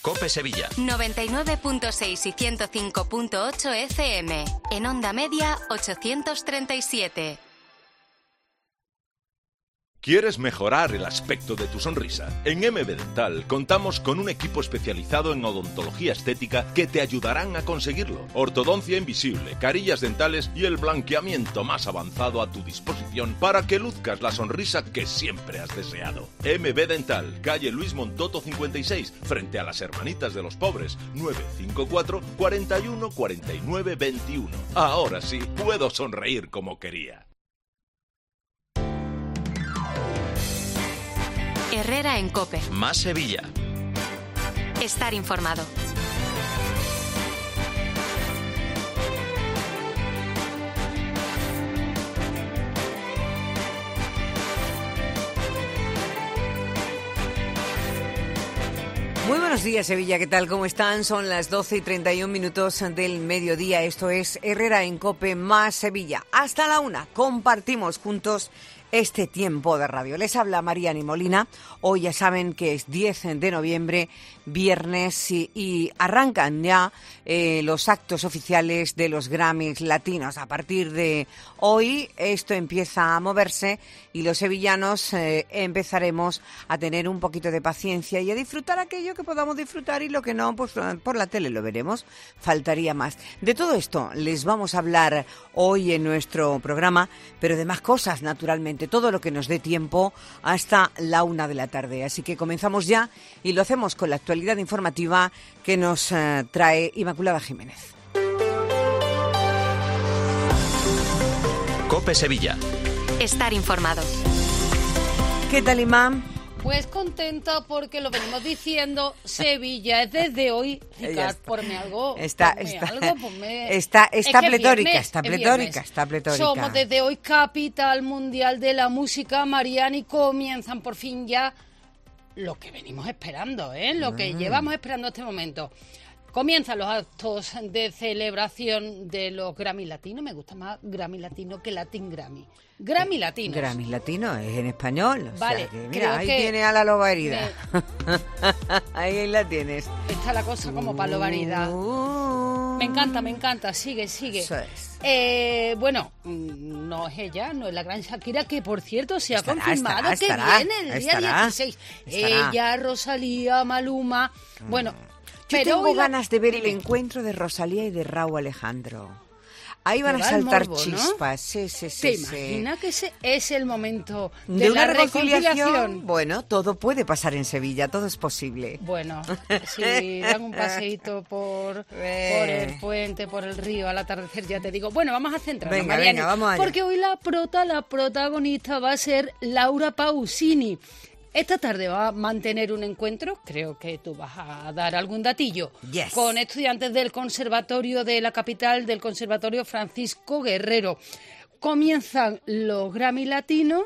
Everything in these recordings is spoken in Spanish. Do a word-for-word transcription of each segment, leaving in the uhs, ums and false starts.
COPE Sevilla. noventa y nueve punto seis y ciento cinco punto ocho F M. En onda media ochocientos treinta y siete. ¿Quieres mejorar el aspecto de tu sonrisa? En M B Dental contamos con un equipo especializado en odontología estética que te ayudarán a conseguirlo. Ortodoncia invisible, carillas dentales y el blanqueamiento más avanzado a tu disposición para que luzcas la sonrisa que siempre has deseado. M B Dental, calle Luis Montoto cincuenta y seis, frente a las Hermanitas de los Pobres, nueve cinco cuatro, cuatro uno, cuatro nueve dos uno. Ahora sí, puedo sonreír como quería. Herrera en COPE. Más Sevilla. Estar informado. Muy buenos días, Sevilla. ¿Qué tal? ¿Cómo están? Son las doce y treinta y un minutos del mediodía. Esto es Herrera en COPE más Sevilla. Hasta la una. Compartimos juntos este tiempo de radio. Les habla Mariani Molina. Hoy ya saben que es diez de noviembre, viernes, y, y arrancan ya eh, los actos oficiales de los Grammys latinos. A partir de hoy esto empieza a moverse y los sevillanos eh, empezaremos a tener un poquito de paciencia y a disfrutar aquello que podamos disfrutar, y lo que no, pues por la tele lo veremos. Faltaría más. De todo esto les vamos a hablar hoy en nuestro programa, pero de más cosas, naturalmente, todo lo que nos dé tiempo hasta la una de la tarde. Así que comenzamos ya y lo hacemos con la actualidad informativa que nos eh, trae Inmaculada Jiménez. COPE Sevilla. Estar informado. ¿Qué tal, Imam? Pues contenta porque lo venimos diciendo, Sevilla es desde hoy. Ricard, ponme algo. Está, ponme está, algo, ponme... está, está es pletórica, viernes, está pletórica, está pletórica. Somos desde hoy capital mundial de la música, Mariani. Comienzan por fin ya lo que venimos esperando, ¿eh? Lo que Mm. llevamos esperando este momento. Comienzan los actos de celebración de los Grammy Latinos. Me gusta más Grammy Latino que Latin Grammy. Grammy Latinos. Grammy Latino es en español. O Vale, sea que, creo mira, ahí que tiene a la loba herida. ahí la tienes. Está la cosa como palo varida. Uh, Me encanta, me encanta. Sigue, sigue. Eso es. Eh, bueno, mm, no es ella, no es la gran Shakira, que por cierto se ha Estará, confirmado estará, que estará, viene el día estará, dieciséis. estará. Ella, Rosalía, Maluma. Bueno, Yo pero tengo hoy la- ganas de ver el Dime. encuentro de Rosalía y de Raúl Alejandro. Ahí van Te a va el saltar morbo, ¿no? chispas. Sí, sí, sí. ¿Te sí. imaginas que ese es el momento de, De la una reconciliación, reconciliación? bueno, todo puede pasar en Sevilla, todo es posible. Bueno, si dan un paseíto por, por el puente, por el río al atardecer, ya te digo. Bueno, vamos a centrarnos, Venga, Mariani, venga, vamos allá. porque hoy la prota, la protagonista va a ser Laura Pausini. Esta tarde va a mantener un encuentro, creo que tú vas a dar algún datillo, Yes. con estudiantes del Conservatorio de la capital, del Conservatorio Francisco Guerrero. Comienzan los Grammy Latinos.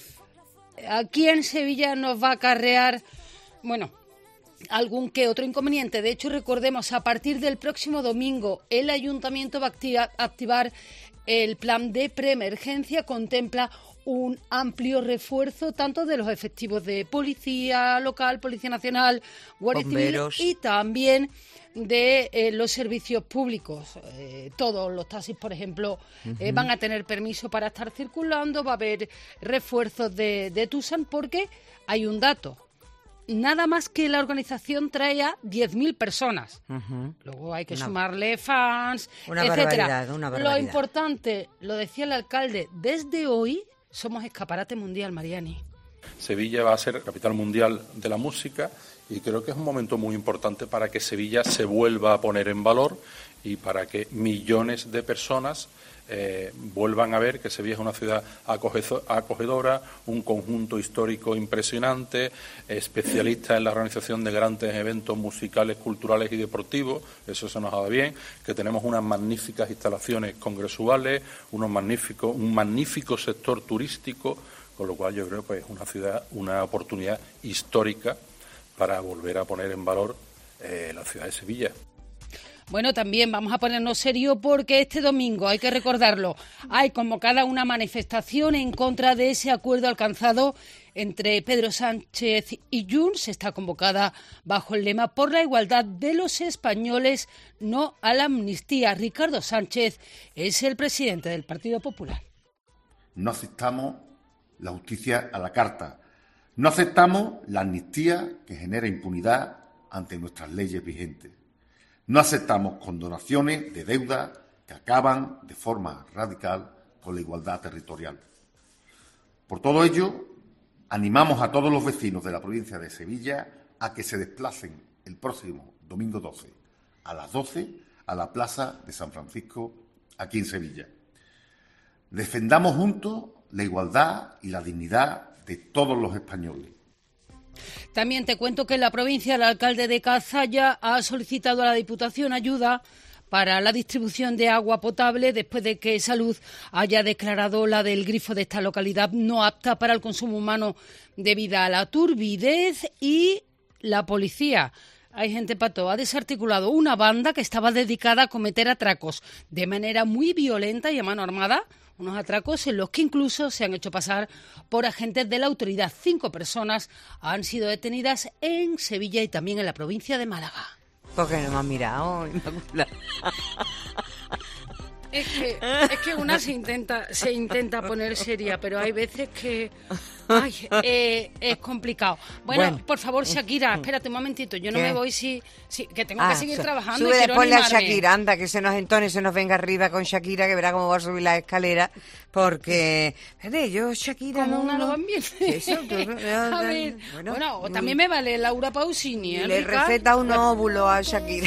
Aquí en Sevilla nos va a acarrear, bueno, algún que otro inconveniente. De hecho, recordemos, a partir del próximo domingo, el Ayuntamiento va a activa- activar el plan de preemergencia. Contempla un amplio refuerzo tanto de los efectivos de policía local, policía nacional, guardia Bomberos. civil, y también de eh, los servicios públicos. Eh, todos los taxis, por ejemplo, eh, van a tener permiso para estar circulando. Va a haber refuerzos de, de Tucson, porque hay un dato. Nada más que la organización trae a diez mil personas. Ujú. Luego hay que Una- sumarle fans, Una etcétera. barbaridad, una Lo barbaridad. importante, lo decía el alcalde, desde hoy somos escaparate mundial, Mariani. Sevilla va a ser capital mundial de la música y creo que es un momento muy importante para que Sevilla se vuelva a poner en valor y para que millones de personas eh, vuelvan a ver que Sevilla es una ciudad acogezo- acogedora, un conjunto histórico impresionante, especialista en la organización de grandes eventos musicales, culturales y deportivos. Eso se nos ha dado bien, que tenemos unas magníficas instalaciones congresuales, unos magníficos, un magnífico sector turístico, con lo cual yo creo que es una ciudad, una oportunidad histórica para volver a poner en valor eh, la ciudad de Sevilla. Bueno, también vamos a ponernos serio porque este domingo, hay que recordarlo, hay convocada una manifestación en contra de ese acuerdo alcanzado entre Pedro Sánchez y Junts está convocada bajo el lema por la igualdad de los españoles, no a la amnistía. Ricardo Sánchez es el presidente del Partido Popular. No aceptamos la justicia a la carta. No aceptamos la amnistía que genera impunidad ante nuestras leyes vigentes. No aceptamos condonaciones de deuda que acaban de forma radical con la igualdad territorial. Por todo ello, animamos a todos los vecinos de la provincia de Sevilla a que se desplacen el próximo domingo doce a las doce a la Plaza de San Francisco, aquí en Sevilla. Defendamos juntos la igualdad y la dignidad de todos los españoles. También te cuento que en la provincia el alcalde de Cazalla ha solicitado a la Diputación ayuda para la distribución de agua potable después de que Salud haya declarado la del grifo de esta localidad no apta para el consumo humano debido a la turbidez. Y la policía, hay gente pato, ha desarticulado una banda que estaba dedicada a cometer atracos de manera muy violenta y a mano armada. Unos atracos en los que incluso se han hecho pasar por agentes de la autoridad. Cinco personas han sido detenidas en Sevilla y también en la provincia de Málaga. ¿Por qué no me has mirado, Inmaculada? Es que, es que una se intenta, se intenta poner seria, pero hay veces que ay, eh, es complicado. Bueno, bueno, por favor, Shakira, espérate un momentito. Yo no ¿Qué? me voy si, si que tengo ah, que seguir su, trabajando. Sube y quiero ponle animarme. a Shakira, anda, que se nos entone, se nos venga arriba con Shakira, que verá cómo va a subir la escalera, porque de yo, Shakira, como no, una no. lo ambiente. Eso, tú, no, a ver, bueno, bueno o también me vale Laura Pausini. ¿eh, le Rica? receta un óvulo a Shakira.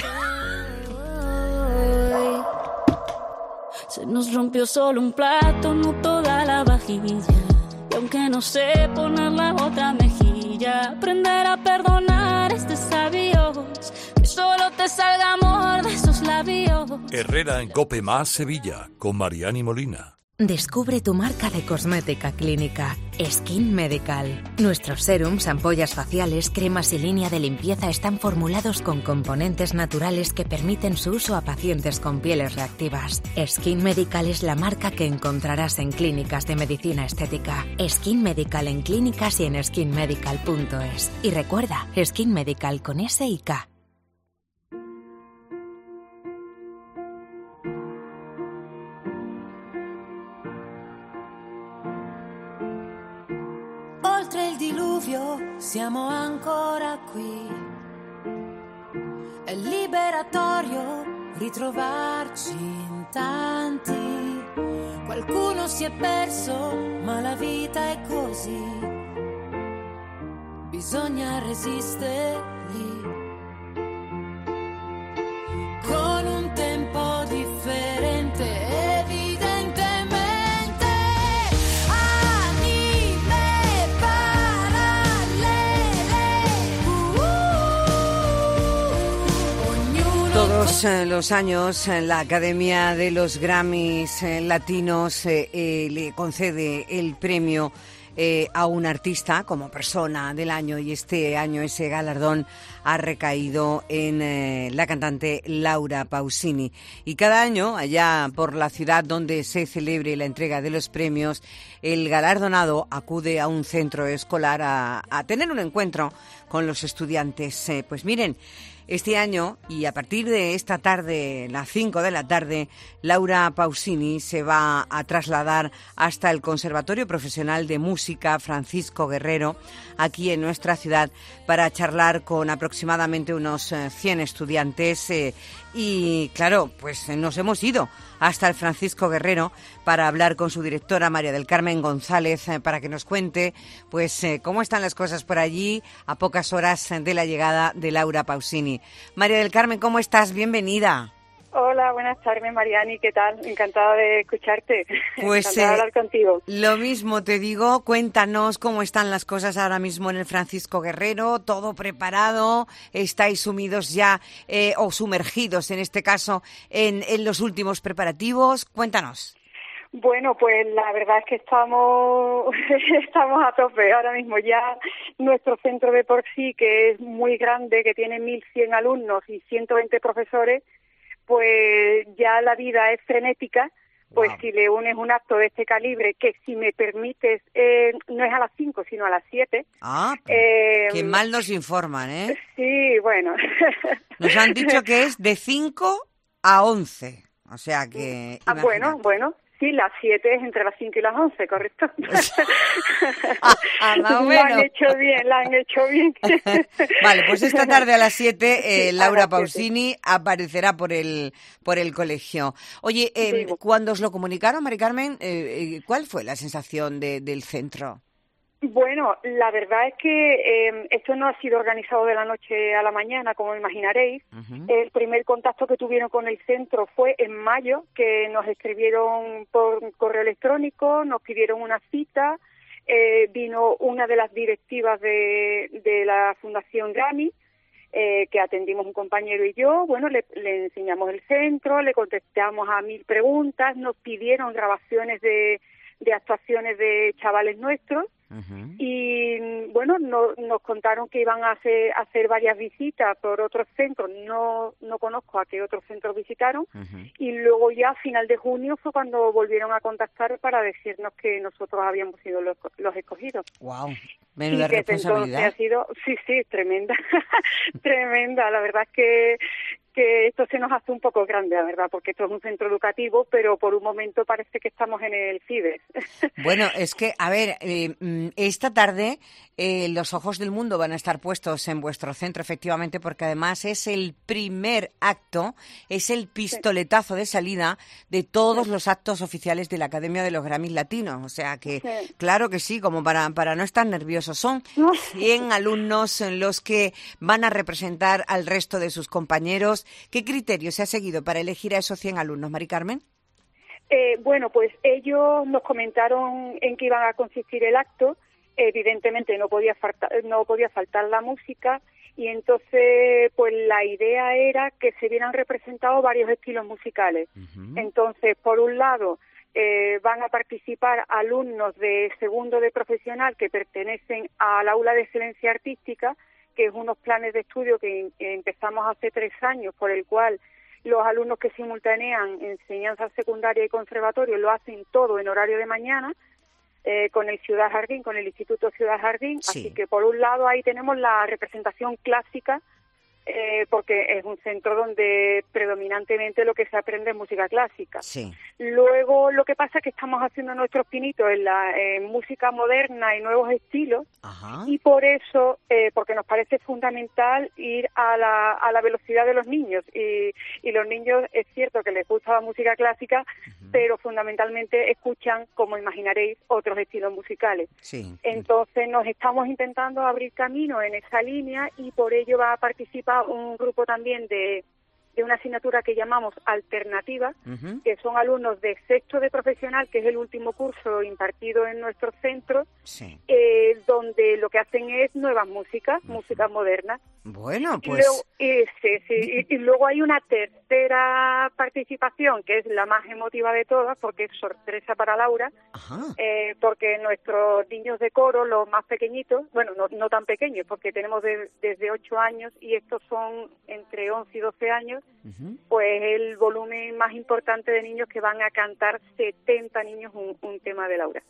Se nos rompió solo un plato, no toda la vajilla. Y aunque no sé poner la otra mejilla, aprender a perdonar es de sabios. Que solo te salga amor de esos labios. Herrera en Cope Más Sevilla, con Mariani Molina. Descubre tu marca de cosmética clínica, Skin Medical. Nuestros serums, ampollas faciales, cremas y línea de limpieza están formulados con componentes naturales que permiten su uso a pacientes con pieles reactivas. Skin Medical es la marca que encontrarás en clínicas de medicina estética. Skin Medical en clínicas y en skin medical punto es. Y recuerda, Skin Medical con S y K. Oltre il diluvio siamo ancora qui. È liberatorio ritrovarci in tanti. Qualcuno si è perso, ma la vita è così. Bisogna resisterli. Con un tempo differente, evidentemente. Todos los años la Academia de los Grammys Latinos eh, eh, le concede el premio eh, a un artista como persona del año, y este año ese galardón ha recaído en eh, la cantante Laura Pausini. Y cada año, allá por la ciudad donde se celebre la entrega de los premios, el galardonado acude a un centro escolar a, a tener un encuentro con los estudiantes. Eh, pues miren, este año, y a partir de esta tarde, las cinco de la tarde, Laura Pausini se va a trasladar hasta el Conservatorio Profesional de Música Francisco Guerrero, aquí en nuestra ciudad, para charlar con aproximadamente unos cien estudiantes. Eh, y claro, pues nos hemos ido hasta el Francisco Guerrero para hablar con su directora, María del Carmen González, eh, para que nos cuente pues eh, cómo están las cosas por allí a pocas horas de la llegada de Laura Pausini. María del Carmen, ¿cómo estás? Bienvenida. Hola, buenas tardes, Mariani, ¿qué tal? Encantada de escucharte. Pues Encantada eh, de hablar contigo. Lo mismo te digo, cuéntanos cómo están las cosas ahora mismo en el Francisco Guerrero, todo preparado, estáis sumidos ya eh, o sumergidos en este caso en, en los últimos preparativos, cuéntanos. Bueno, pues la verdad es que estamos estamos a tope ahora mismo. Ya nuestro centro de por sí, que es muy grande, que tiene mil cien alumnos y ciento veinte profesores, pues ya la vida es frenética, pues Wow. si le unes un acto de este calibre, que si me permites, eh, no es a las cinco, sino a las siete. Ah, eh, qué mal nos informan, ¿eh? Sí, bueno. Nos han dicho que es de cinco a once. O sea que... Ah, bueno, bueno. Sí, las siete es entre las cinco y las once, ¿correcto? Ah, más o La menos. han hecho bien, la han hecho bien. Vale, pues esta tarde a las siete eh, Sí, a Laura las siete. Pausini aparecerá por el por el colegio. Oye, eh, Digo. cuando os lo comunicaron, Mari Carmen, eh, eh, ¿cuál fue la sensación de, del centro? Bueno, la verdad es que eh, esto no ha sido organizado de la noche a la mañana, como imaginaréis. Uh-huh. El primer contacto que tuvieron con el centro fue en mayo, que nos escribieron por correo electrónico, nos pidieron una cita, eh, vino una de las directivas de, de la Fundación Grammy, eh, que atendimos un compañero y yo. Bueno, le, le enseñamos el centro, le contestamos a mil preguntas, nos pidieron grabaciones de, de actuaciones de chavales nuestros. Uh-huh. Y bueno, no, nos contaron que iban a hacer, a hacer varias visitas por otros centros, no no conozco a qué otros centros visitaron, Uh-huh. y luego ya a final de junio fue cuando volvieron a contactar para decirnos que nosotros habíamos sido los, los escogidos. Wow, Y menuda desde entonces responsabilidad. ha sido, sí, sí, tremenda, tremenda, la verdad es que que esto se nos hace un poco grande, la verdad, porque esto es un centro educativo, pero por un momento parece que estamos en el CIBES. Bueno, es que, a ver, eh, mm, esta tarde eh, los ojos del mundo van a estar puestos en vuestro centro, efectivamente, porque además es el primer acto, es el pistoletazo de salida de todos los actos oficiales de la Academia de los Grammys Latinos. O sea que, Sí. claro que sí, como para, para no estar nerviosos. Son cien alumnos los que van a representar al resto de sus compañeros. ¿Qué criterio se ha seguido para elegir a esos cien alumnos, Mari Carmen? Eh, bueno, pues ellos nos comentaron en qué iba a consistir el acto. Evidentemente no podía faltar, no podía faltar la música, y entonces pues la idea era que se vieran representados varios estilos musicales. Uh-huh. Entonces, por un lado, eh, van a participar alumnos de segundo de profesional que pertenecen al aula de excelencia artística, que es unos planes de estudio que empezamos hace tres años, por el cual los alumnos que simultanean enseñanza secundaria y conservatorio lo hacen todo en horario de mañana, eh, con el Ciudad Jardín, con el Instituto Ciudad Jardín. Sí. Así que por un lado ahí tenemos la representación clásica, eh, porque es un centro donde predominantemente lo que se aprende es música clásica. Sí. Luego lo que pasa es que estamos haciendo nuestros pinitos en la en música moderna y nuevos estilos. Ajá. Y por eso, eh, porque nos parece fundamental ir a la, a la velocidad de los niños. Y, y los niños, es cierto que les gusta la música clásica, uh-huh. pero fundamentalmente escuchan, como imaginaréis, otros estilos musicales. Sí. Entonces nos estamos intentando abrir camino en esa línea, y por ello va a participar un grupo también de, de una asignatura que llamamos alternativa, Uh-huh. que son alumnos de sexto de profesional, que es el último curso impartido en nuestro centro, Sí. eh, donde lo que hacen es nuevas músicas, uh-huh. músicas modernas. Bueno, Y pues... luego, y, sí, sí, y, y luego hay una tercera participación, que es la más emotiva de todas, porque es sorpresa para Laura, Ajá. eh, porque nuestros niños de coro, los más pequeñitos, bueno, no, no tan pequeños, porque tenemos de, desde ocho años y estos son entre once y doce años, Uh-huh. pues el volumen más importante de niños que van a cantar setenta niños un, un tema de Laura.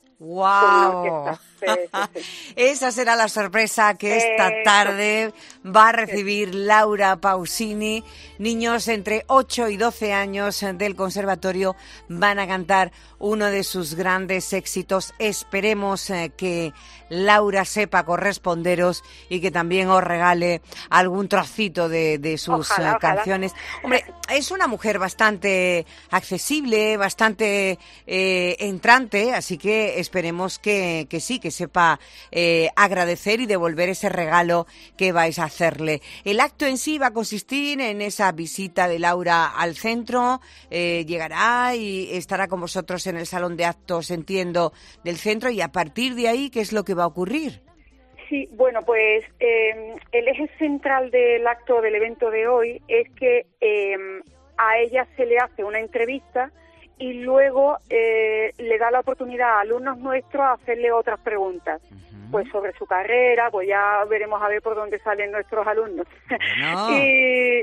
¡Wow! Sí, sí, sí. Esa será la sorpresa que esta Eso. tarde va a recibir Laura Pausini. Niños entre ocho y doce años del conservatorio van a cantar uno de sus grandes éxitos. Esperemos eh, que Laura sepa corresponderos y que también os regale algún trocito de, de sus Ojalá, eh, ojalá. canciones. Hombre, es una mujer bastante accesible, bastante eh, entrante, así que esperemos que, que sí, que sepa eh, agradecer y devolver ese regalo que vais a hacerle. El acto en sí va a consistir en esa visita de Laura al centro, eh, llegará y estará con vosotros en el salón de actos, entiendo, del centro, y a partir de ahí, ¿qué es lo que va a ocurrir? Sí, bueno, pues eh, el eje central del acto del evento de hoy es que eh, a ella se le hace una entrevista y luego eh, le da la oportunidad a alumnos nuestros a hacerle otras preguntas. Uh-huh. Pues sobre su carrera, pues ya veremos a ver por dónde salen nuestros alumnos. No. y,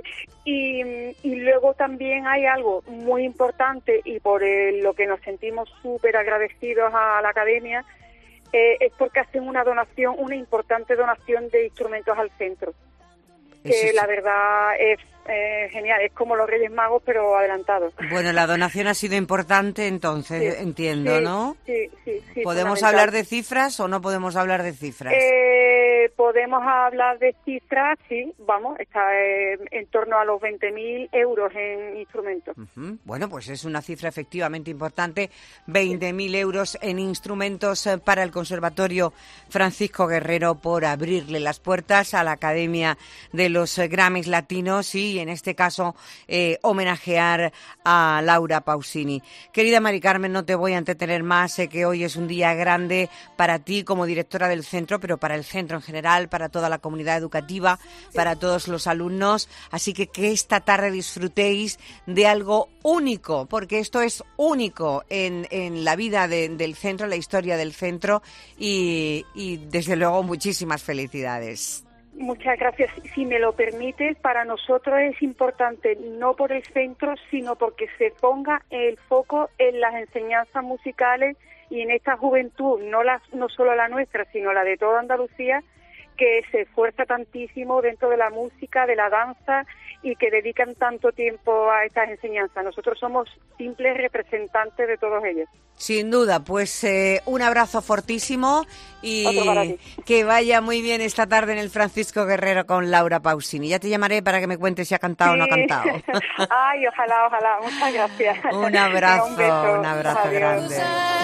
y, y luego también hay algo muy importante y por el, lo que nos sentimos súper agradecidos a la academia, eh, es porque hacen una donación, una importante donación de instrumentos al centro. Que sí, la verdad es eh, genial, es como los Reyes Magos pero adelantados. Bueno, la donación ha sido importante entonces, sí, entiendo, sí, ¿no? Sí, sí, sí. ¿Podemos hablar de cifras o no podemos hablar de cifras? Eh, podemos hablar de cifras, sí, vamos, está eh, en torno a los veinte mil euros en instrumentos. Uh-huh. Bueno, pues es una cifra efectivamente importante, veinte mil euros en instrumentos para el Conservatorio Francisco Guerrero por abrirle las puertas a la Academia de los Grammys Latinos y en este caso eh, homenajear a Laura Pausini. Querida Mari Carmen, no te voy a entretener más, sé que hoy es un día grande para ti como directora del centro, pero para el centro en general, para toda la comunidad educativa, para todos los alumnos, así que que esta tarde disfrutéis de algo único, porque esto es único en, en la vida de, del centro, la historia del centro y, y desde luego muchísimas felicidades. Muchas gracias. Si me lo permites, para nosotros es importante, no por el centro, sino porque se ponga el foco en las enseñanzas musicales y en esta juventud, no, la, no solo la nuestra, sino la de toda Andalucía, que se esfuerza tantísimo dentro de la música, de la danza y que dedican tanto tiempo a estas enseñanzas. Nosotros somos simples representantes de todos ellos. Sin duda, pues eh, un abrazo fortísimo y que vaya muy bien esta tarde en el Francisco Guerrero con Laura Pausini. Ya te llamaré para que me cuentes si ha cantado sí. o no ha cantado. Ay, ojalá, ojalá. Muchas gracias. Un abrazo, un, beso. un abrazo Adiós. grande.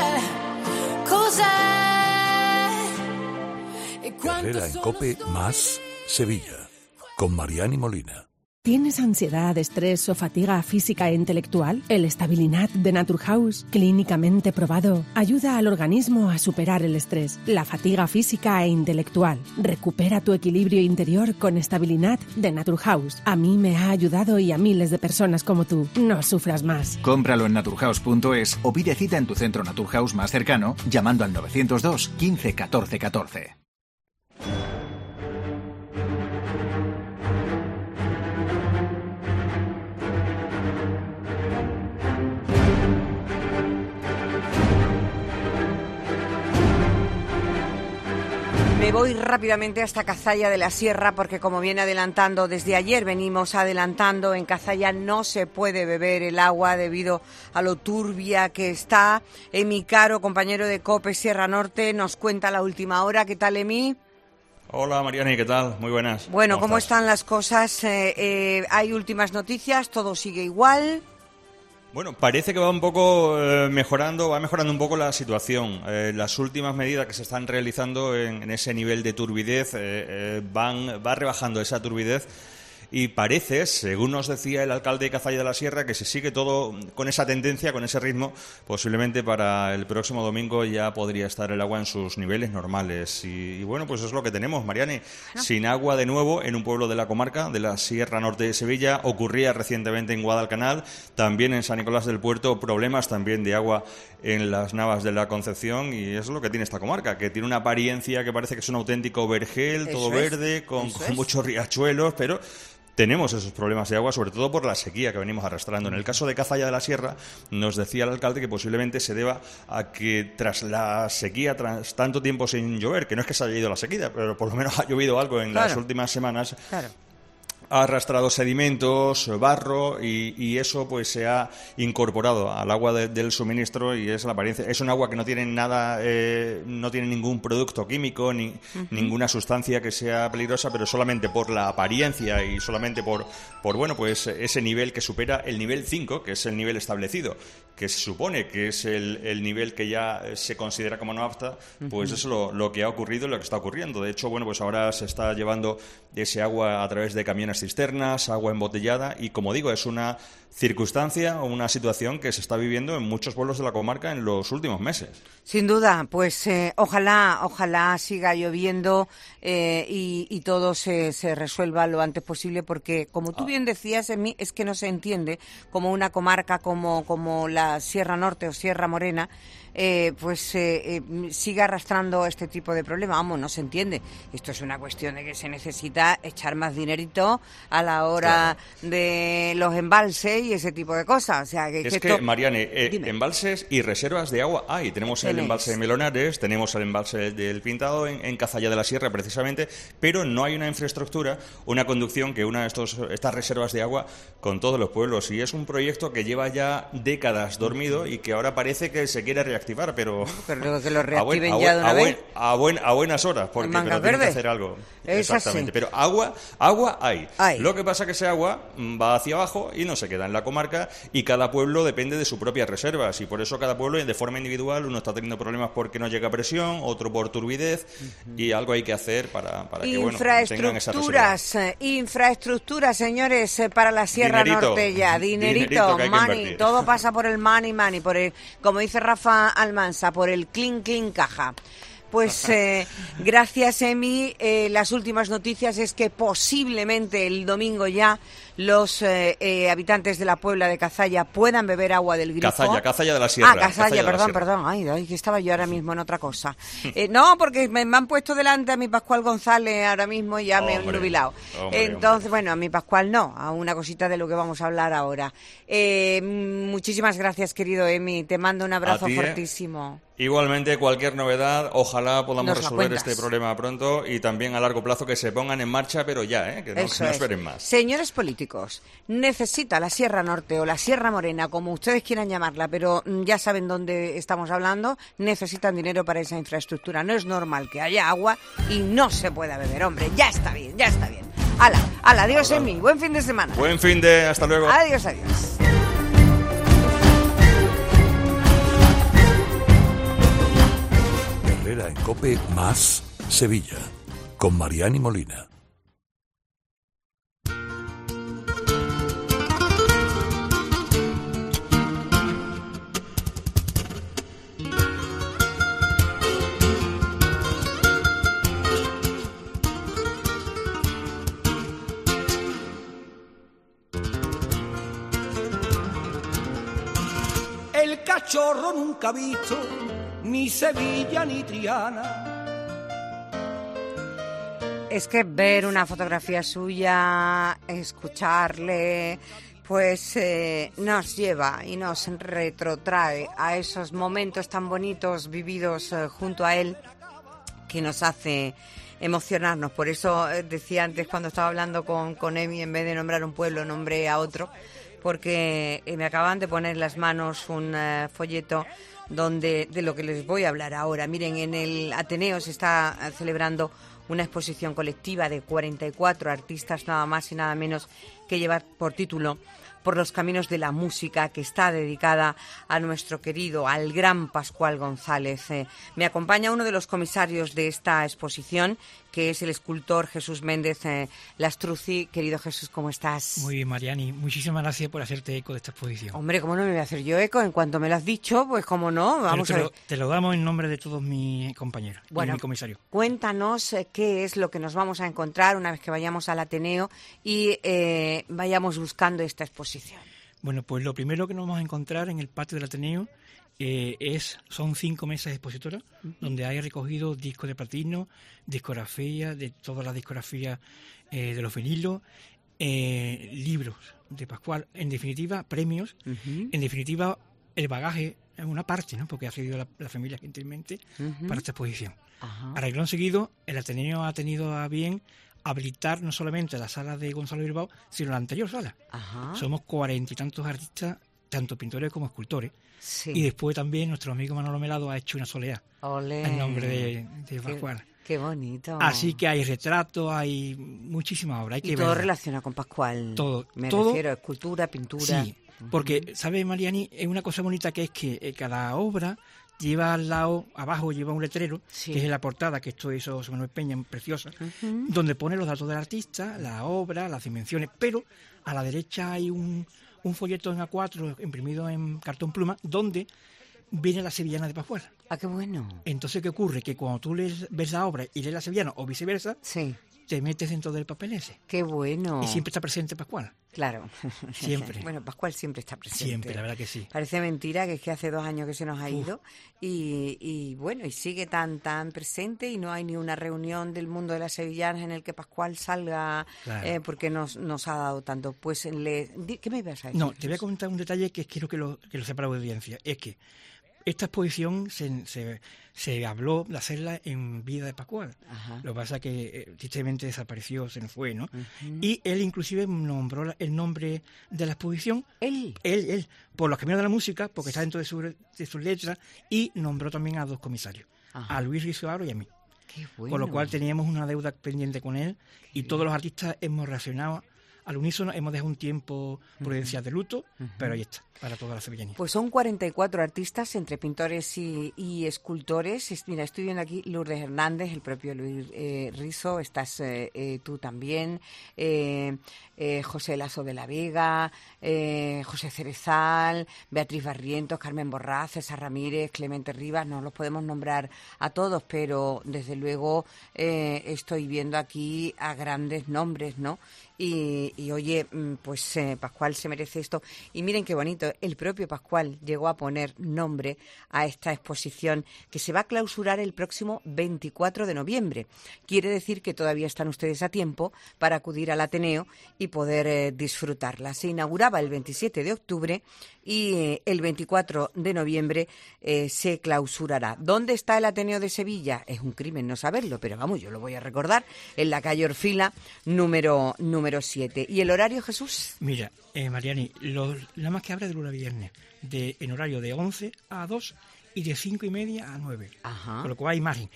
Herrera en COPE más Sevilla, con Mariani Molina. ¿Tienes ansiedad, estrés o fatiga física e intelectual? El Stabilinat de Naturhaus, clínicamente probado, ayuda al organismo a superar el estrés, la fatiga física e intelectual. Recupera tu equilibrio interior con Stabilinat de Naturhaus. A mí me ha ayudado y a miles de personas como tú. No sufras más. Cómpralo en naturhaus punto es o pide cita en tu centro Naturhaus más cercano llamando al novecientos dos quince catorce catorce. Me voy rápidamente hasta Cazalla de la Sierra porque, como viene adelantando desde ayer, venimos adelantando, en Cazalla no se puede beber el agua debido a lo turbia que está. Emi Caro, compañero de COPE Sierra Norte, nos cuenta la última hora. ¿Qué tal, Emi? Hola, Mariani, ¿qué tal? Muy buenas. Bueno, ¿cómo, ¿cómo están las cosas? Eh, eh, ¿Hay últimas noticias? ¿Todo sigue igual? Bueno, parece que va un poco eh, mejorando, va mejorando un poco la situación. Eh, las últimas medidas que se están realizando en, en ese nivel de turbidez eh, eh, van va rebajando esa turbidez. Y parece, según nos decía el alcalde de Cazalla de la Sierra, que si sigue todo con esa tendencia, con ese ritmo, posiblemente para el próximo domingo ya podría estar el agua en sus niveles normales. Y, y bueno, pues es lo que tenemos, Mariani. ¿No? Sin agua de nuevo en un pueblo de la comarca, de la Sierra Norte de Sevilla. Ocurría recientemente en Guadalcanal, también en San Nicolás del Puerto, problemas también de agua en las Navas de la Concepción. Y eso es lo que tiene esta comarca, que tiene una apariencia que parece que es un auténtico vergel, eso todo es. verde, con, con muchos riachuelos, pero tenemos esos problemas de agua, sobre todo por la sequía que venimos arrastrando. En el caso de Cazalla de la Sierra, nos decía el alcalde que posiblemente se deba a que tras la sequía, tras tanto tiempo sin llover, que no es que se haya ido la sequía, pero por lo menos ha llovido algo en claro. las últimas semanas, claro. ha arrastrado sedimentos, barro y, y eso pues se ha incorporado al agua de, del suministro y es la apariencia. Es un agua que no tiene nada, eh, no tiene ningún producto químico ni uh-huh. ninguna sustancia que sea peligrosa, pero solamente por la apariencia y solamente por, por bueno pues ese nivel que supera el nivel cinco, que es el nivel establecido, que se supone que es el, el nivel que ya se considera como no apta, pues uh-huh. es lo, lo que ha ocurrido y lo que está ocurriendo. De hecho, bueno, pues ahora se está llevando ese agua a través de camiones cisternas, agua embotellada y, como digo, es una circunstancia o una situación que se está viviendo en muchos pueblos de la comarca en los últimos meses. Sin duda, pues eh, ojalá ojalá siga lloviendo eh, y, y todo se, se resuelva lo antes posible porque, como tú bien decías, en mí es que no se entiende como una comarca como, como la la Sierra Norte o Sierra Morena, eh, pues eh, eh, siga arrastrando este tipo de problemas. Vamos, no se entiende. Esto es una cuestión de que se necesita echar más dinerito a la hora claro. de los embalses y ese tipo de cosas. O sea, que, es que, que, esto... Mariane, eh, embalses y reservas de agua hay. Tenemos el embalse de Melonares, tenemos el embalse del Pintado en, en Cazalla de la Sierra, precisamente, pero no hay una infraestructura, una conducción que una de estos, estas reservas de agua con todos los pueblos. Y es un proyecto que lleva ya décadas dormido y que ahora parece que se quiere reactivar. Pero, pero que lo reactiven a buen, ya de una a buen, vez. A, buen, a buenas horas, porque pero tienen que hacer algo. Es Exactamente. así. Pero agua, agua hay. hay. Lo que pasa es que ese agua va hacia abajo y no se queda en la comarca, y cada pueblo depende de sus propias reservas, y por eso cada pueblo de forma individual uno está teniendo problemas porque no llega presión, otro por turbidez, uh-huh. y algo hay que hacer para, para que bueno, tengan esa reserva. Infraestructuras, infraestructuras, señores, para la Sierra dinerito, Norte ya, dinerito, dinerito money, todo pasa por el money, money, por el, como dice Rafa Almansa, por el clean, clean caja. Pues eh, gracias, Emi. Eh, las últimas noticias es que posiblemente el domingo ya los eh, eh, habitantes de la Puebla de Cazalla puedan beber agua del grifo. Cazalla, Cazalla de la Sierra. Ah, Cazalla, Cazalla perdón, perdón. Ay, ay, que estaba yo ahora mismo en otra cosa. Eh, no, porque me, me han puesto delante a mi Pascual González ahora mismo y ya me he nubilado. Hombre, Entonces, hombre. bueno, a mi Pascual no, a una cosita de lo que vamos a hablar ahora. Eh, muchísimas gracias, querido Emi. Te mando un abrazo ti, fortísimo. Eh. Igualmente, cualquier novedad, ojalá podamos Nos resolver este problema pronto, y también a largo plazo que se pongan en marcha, pero ya, ¿eh? que no, Eso no es. esperen más. Señores políticos, necesita la Sierra Norte o la Sierra Morena, como ustedes quieran llamarla, pero ya saben dónde estamos hablando, necesitan dinero para esa infraestructura. No es normal que haya agua y no se pueda beber, hombre. Ya está bien, ya está bien. Hala, hala, adiós, Emi. Buen fin de semana. Buen fin de, hasta luego. Adiós, adiós. En COPE más Sevilla, con Mariani Molina. El cachorro nunca ha visto ni Sevilla ni Triana. Es que ver una fotografía suya, escucharle, pues eh, nos lleva y nos retrotrae a esos momentos tan bonitos vividos eh, junto a él, que nos hace emocionarnos. Por eso eh, decía antes, cuando estaba hablando con, con Emi, en vez de nombrar un pueblo, nombré a otro, porque eh, me acaban de poner en las manos un eh, folleto donde de lo que les voy a hablar ahora. Miren, en el Ateneo se está celebrando una exposición colectiva de cuarenta y cuatro artistas, nada más y nada menos, que lleva por título Por los caminos de la música, que está dedicada a nuestro querido, al gran Pascual González. Eh, me acompaña uno de los comisarios de esta exposición, que es el escultor Jesús Méndez eh, Lastruzzi. Querido Jesús, ¿cómo estás? Muy bien, Mariani. Muchísimas gracias por hacerte eco de esta exposición. Hombre, ¿cómo no me voy a hacer yo eco? En cuanto me lo has dicho, pues cómo no, vamos te a ver. Lo, te lo damos en nombre de todos mis compañeros, bueno, y mi comisario. Cuéntanos eh, qué es lo que nos vamos a encontrar una vez que vayamos al Ateneo y eh, vayamos buscando esta exposición. Bueno, pues lo primero que nos vamos a encontrar en el patio del Ateneo eh, es son cinco mesas expositoras, uh-huh. donde hay recogido discos de platino, discografía, de todas las discografías eh, de los vinilos, eh, libros de Pascual, en definitiva, premios, uh-huh. en definitiva, el bagaje es una parte, ¿no? Porque ha cedido la, la familia gentilmente uh-huh. para esta exposición. Uh-huh. A renglón seguido, el Ateneo ha tenido a bien habilitar no solamente la sala de Gonzalo Bilbao, sino la anterior sala. Ajá. Somos cuarenta y tantos artistas, tanto pintores como escultores. Sí. Y después también nuestro amigo Manolo Melado ha hecho una soleá en nombre de, de Pascual. Qué bonito. Así que hay retratos, hay muchísimas obras. Hay que y todo verlas. Relaciona con Pascual. Todo. Me todo, refiero a escultura, pintura. Sí, porque, uh-huh. ¿sabes, Mariani? Es una cosa bonita que es que cada obra lleva al lado, abajo lleva un letrero, sí. que es la portada, que esto hizo José Manuel Peña, preciosa, uh-huh. donde pone los datos del artista, la obra, las dimensiones, pero a la derecha hay un, un folleto en A cuatro imprimido en cartón pluma, donde viene la sevillana de Pascual. Ah, qué bueno. Entonces, ¿qué ocurre? Que cuando tú lees, ves la obra y lees la sevillana, o viceversa, sí. te metes dentro del papel ese. ¡Qué bueno! Y siempre está presente Pascual. Claro. Siempre. Bueno, Pascual siempre está presente. Siempre, la verdad que sí. Parece mentira que es que hace dos años que se nos ha ido y, y bueno, y sigue tan tan presente y no hay ni una reunión del mundo de las sevillanas en el que Pascual salga, Claro. eh, porque nos, nos ha dado tanto. Pues, le, ¿qué me ibas a decir? No, te voy a comentar un detalle que quiero que lo, que lo sepa la audiencia. Es que esta exposición se, se, se habló de hacerla en vida de Pascual. Ajá. Lo que pasa es que eh, tristemente desapareció, se nos fue, ¿no? Ujú. Y él inclusive nombró la- el nombre de la exposición. ¿Él? Él, él, por los caminos de la música, porque está dentro de, su, de sus letras, y nombró también a dos comisarios, Ajá. a Luis Rizoaro y a mí. Qué bueno. Con lo cual teníamos una deuda pendiente con él y todos los artistas hemos reaccionado al unísono, hemos dejado un tiempo prudencial de luto, Ujú. pero ahí está, para toda la sevillanía. Pues son cuarenta y cuatro artistas entre pintores y, y escultores. Es- Mira, estoy viendo aquí Lourdes Hernández, el propio Luis eh, Rizo, estás eh, eh, tú también, eh, eh, José Lazo de la Vega, eh, José Cerezal, Beatriz Barrientos, Carmen Borrás, César Ramírez, Clemente Rivas. No los podemos nombrar a todos, pero desde luego eh, estoy viendo aquí a grandes nombres, ¿no? Y, y oye, mm, pues eh, Pascual se merece esto. Y miren qué bonito, el propio Pascual llegó a poner nombre a esta exposición que se va a clausurar el próximo veinticuatro de noviembre. Quiere decir que todavía están ustedes a tiempo para acudir al Ateneo y poder eh, disfrutarla. Se inauguraba el veintisiete de octubre y eh, el veinticuatro de noviembre eh, se clausurará. ¿Dónde está el Ateneo de Sevilla? Es un crimen no saberlo, pero vamos, yo lo voy a recordar, en la calle Orfila, número número siete. ¿Y el horario, Jesús? Mira, eh, Mariani, lo, nada más que abre de lunes a viernes, de, en horario de once a dos y de cinco y media a nueve. Ajá. Con lo cual hay margen.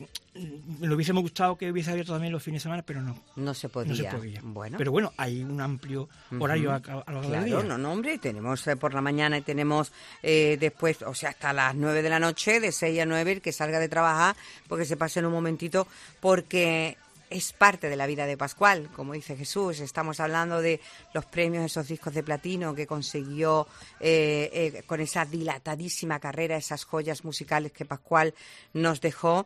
Me hubiésemos gustado que hubiese abierto también los fines de semana, pero no. No se podía. No se podía. Bueno. Pero bueno, hay un amplio horario Ujú. a, a lo largo Claro, del día. no, no, hombre, tenemos eh, por la mañana y tenemos eh, después, o sea, hasta las nueve de la noche, de seis a nueve, el que salga de trabajar, porque se pase en un momentito, porque es parte de la vida de Pascual, como dice Jesús. Estamos hablando de los premios, esos discos de platino que consiguió eh, eh, con esa dilatadísima carrera, esas joyas musicales que Pascual nos dejó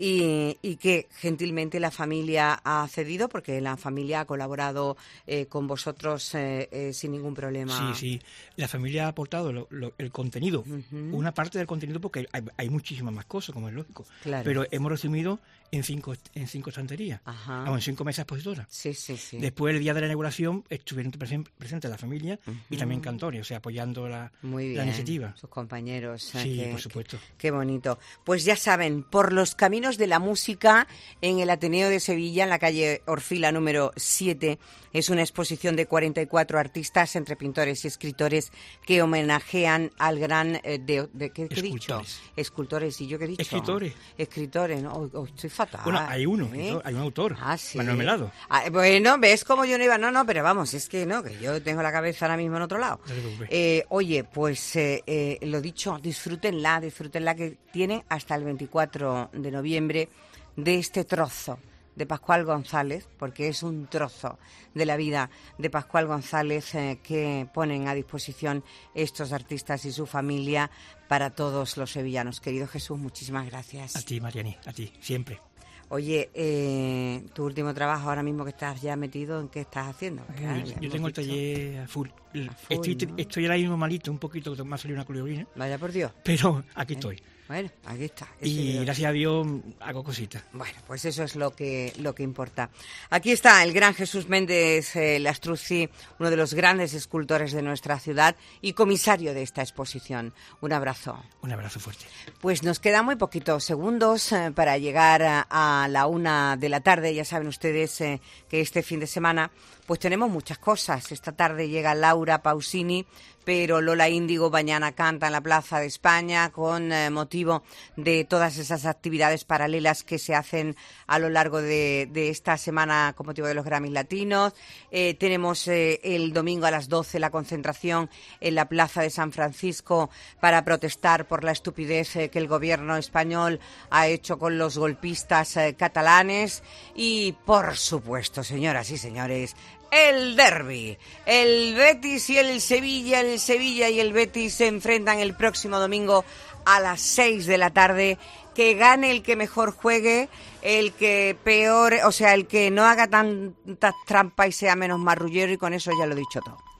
y, y que gentilmente la familia ha cedido, porque la familia ha colaborado eh, con vosotros eh, eh, sin ningún problema. Sí, sí. La familia ha aportado lo- lo- el contenido, Ujú. una parte del contenido, porque hay, hay muchísimas más cosas, como es lógico. Claro. Pero hemos resumido en cinco en cinco estanterías, Ajá. vamos, en cinco mesas expositoras. Sí, sí, sí. Después, el día de la inauguración, estuvieron presen- presentes la familia y también cantores, o sea, apoyando la, Muy bien, la iniciativa. sus compañeros. eh, Sí, que- por supuesto. que- Qué bonito. Pues ya saben, por los caminos de la música en el Ateneo de Sevilla, en la calle Orfila número siete, es una exposición de cuarenta y cuatro artistas entre pintores y escritores que homenajean al gran... eh, de, de- ¿qué, qué he dicho? Escultores. Escultores. ¿Y yo qué he dicho? Escritores. Escritores, ¿no? Oh, oh, estoy fatal. Bueno, hay uno, ¿eh? escritor, hay un autor, Ah, sí. Manuel Melado. Ah, bueno, ¿ves cómo yo no iba? No, no, pero vamos, es que no, que yo tengo la cabeza ahora mismo en otro lado. No te preocupes. Eh, oye, pues eh, eh, lo dicho, disfrútenla, disfrútenla, que tienen hasta el veinticuatro de noviembre de este trozo de Pascual González, porque es un trozo de la vida de Pascual González eh, que ponen a disposición estos artistas y su familia para todos los sevillanos. Querido Jesús, muchísimas gracias. A ti, Mariani, a ti, siempre. Oye, eh, tu último trabajo ahora mismo que estás ya metido, ¿en qué estás haciendo? Claro, yo ya yo hemos tengo el dicho. taller a full. full, estoy, ¿no? estoy ahora mismo malito, un poquito, que me ha salido una colibrina, Vaya por Dios. pero aquí estoy. Bueno, aquí está. Eso Y yo- gracias a Dios hago cositas. Bueno, pues eso es lo que lo que importa. Aquí está el gran Jesús Méndez eh, Lastruzzi, uno de los grandes escultores de nuestra ciudad y comisario de esta exposición. Un abrazo. Un abrazo fuerte. Pues nos quedan muy poquitos segundos eh, para llegar a, a la una de la tarde. Ya saben ustedes eh, que este fin de semana pues tenemos muchas cosas. Esta tarde llega Laura Pausini, pero Lola Índigo mañana canta en la Plaza de España con eh, motivo de todas esas actividades paralelas que se hacen a lo largo de, de esta semana con motivo de los Grammys Latinos. Eh, tenemos eh, el domingo a las doce la concentración en la Plaza de San Francisco para protestar por la estupidez eh, que el gobierno español ha hecho con los golpistas eh, catalanes. Y, por supuesto, señoras y señores, el derbi. El Betis y el Sevilla, el Sevilla y el Betis se enfrentan el próximo domingo a las seis de la tarde que gane el que mejor juegue, el que peor, o sea, el que no haga tantas trampas y sea menos marrullero, y con eso ya lo he dicho todo.